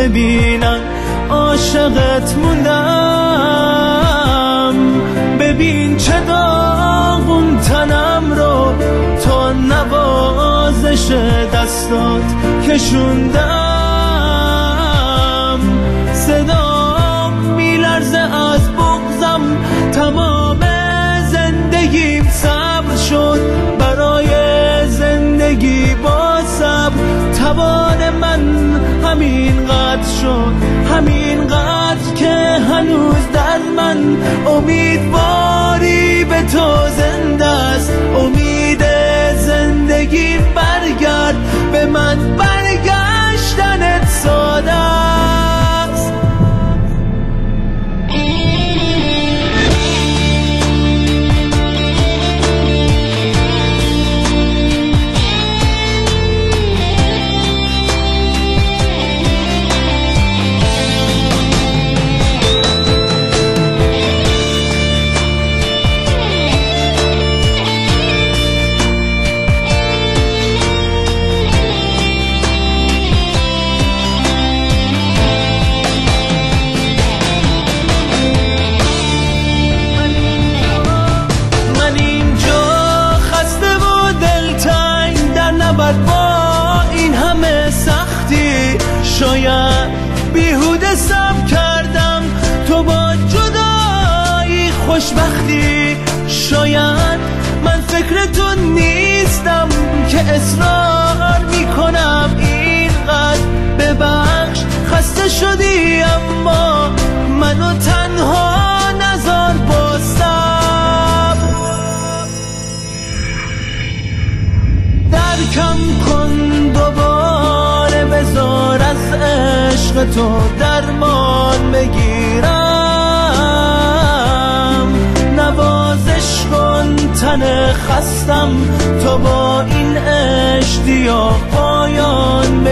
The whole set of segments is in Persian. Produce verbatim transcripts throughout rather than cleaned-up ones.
ببینم عاشقت موندم. ببین چه داغون تنم رو تا نوازش دستات کشوندم. صدام میلرزه از بغضم، تمام زندگیم صبر شد برای زندگی با صبر. توان من همین قدر شد، همین قدر که هنوز در من امیدواری به تو زنده است. امید زندگی برگرد به من، برگشتنت ساده است. با این همه سختی شاید بیهوده صبر کردم، تو با جدایی خوشبختی. شاید من فکر تو نیستم که اصرار میکنم اینقدر ببخش. خسته شدی اما منو تنها نذار با صبر. درکم کن دوباره، بذار از عشق تو درمان بگیرم. نوازش کن تن خستم تا با این اشتیاق پایان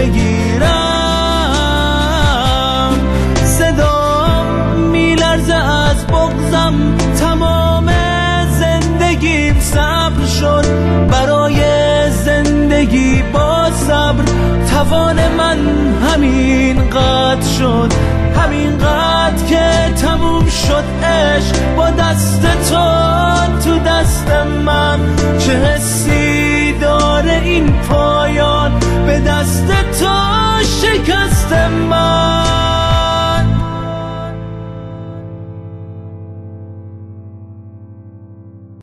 بگیرم. صدام میلرزه از بغضم، تمام زندگیم صبر شد برای زندگی با صبر. توان من همین قدر شد، همین قدر